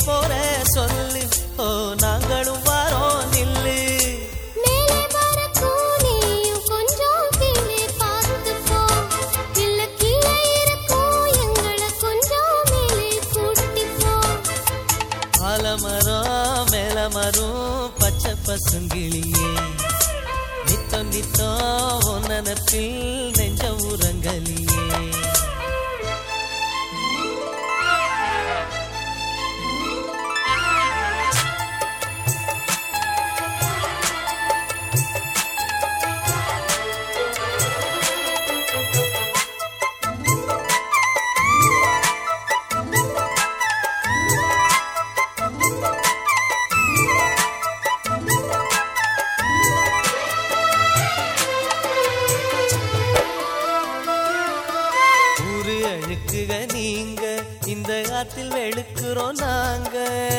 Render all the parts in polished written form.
போற சொல்லு, ஓ நாங்களும் வாரோம் நில்லு. மேலே வரக்கும் நீயும் கொஞ்சம் கீழே பார்த்து போ, இல்ல கீழே இருக்கும் எங்களை கொஞ்சம் மேலே கூட்டி போ. ஆலமரம் மேல மரம் பச்சை பசுங்கிளியே, நித்தம் நித்தம் உன் நினப்பில் நெஞ்ச உறங்கலியே. அழுக்குக நீங்க, இந்த ஆத்தில் வெளுக்குறோம் நாங்க.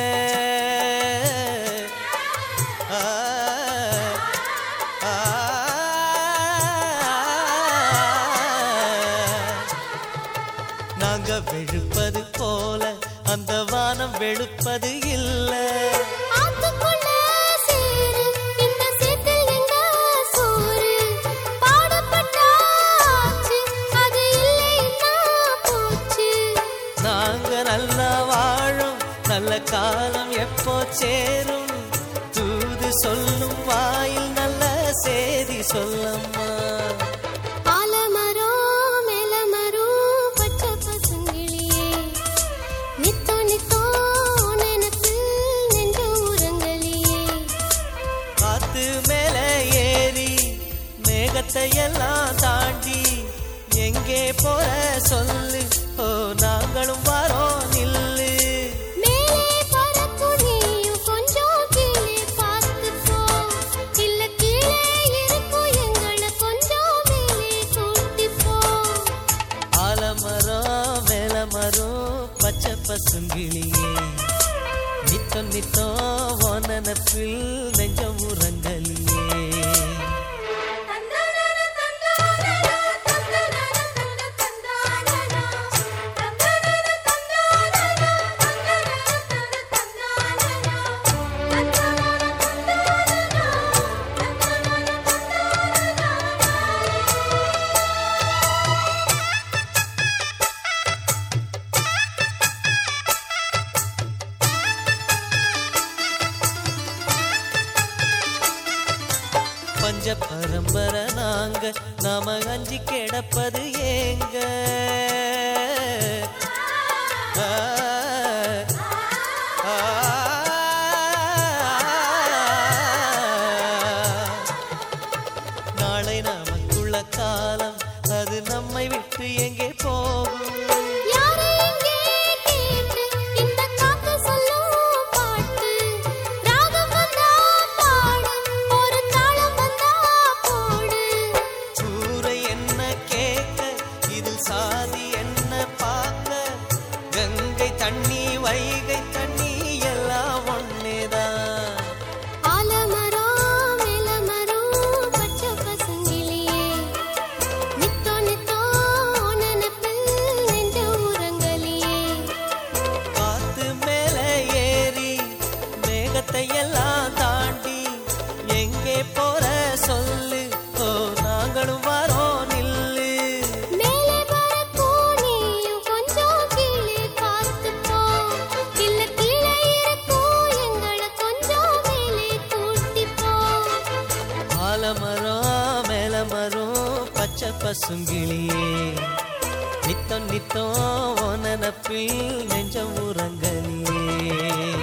நாங்க வெளுப்பது போல அந்த வானம் வெளுப்பது இல்லை. நல்லா வாழும் நல்ல காலம் எப்போ சேரும், தூது சொல்லும் வாயில் நல்ல சேதி சொல்லம்மா. ஆலமரம் மேல மரம் பச்சை பசுங்கிளியே, நித்தோ நித்தோ நினைப்பு நெஞ்ச உறங்கலியே. காத்து மேல ஏறி மேகத்தை எல்லாம் தாண்டி எங்கே போற சொல்லு, ஓ நாங்களும் வாரோம் நில்லு. மேலே பறக்கும் நீயும் கொஞ்சம் கீழே பார்த்து போ, இல்ல கீழே இருக்கும் எங்களை கொஞ்சம் மேலே கூட்டி போ. ஆலமரம் மேல மரம் பச்சை பசுங்கிளியே, நித்தம் நித்தம் உன் நினப்பில் நெஞ்சம் உறங்கலியே. பஞ்ச பரம்பரை நாங்க, நாம அஞ்சி கிடப்பது ஏங்க. நாளை நமக்குள்ள காலம் அது நம்மை விட்டு எங்கே போகும். சாதி என்ன பார்க்க, கங்கை தண்ணி வைகை தண்ணி எல்லாம் ஒன்னேதான். ஆலமரம் மேல மரம் பச்சை பசுங்கிளியே, நித்தோ நித்தோ நினைப்பில் நெஞ்ச உறங்கலியே. காத்து மேல ஏறி மேகத்தை எல்லாம் தாண்டி எங்கே போற சொல்லு, ஓ நாங்களும் வாரோம் நில்லு. ஆலமரம் மேல மரம் பச்சை பசுங்கிளியே, நித்தம் நித்தம் உன் நினப்பில் நெஞ்சம் உறங்கலியே.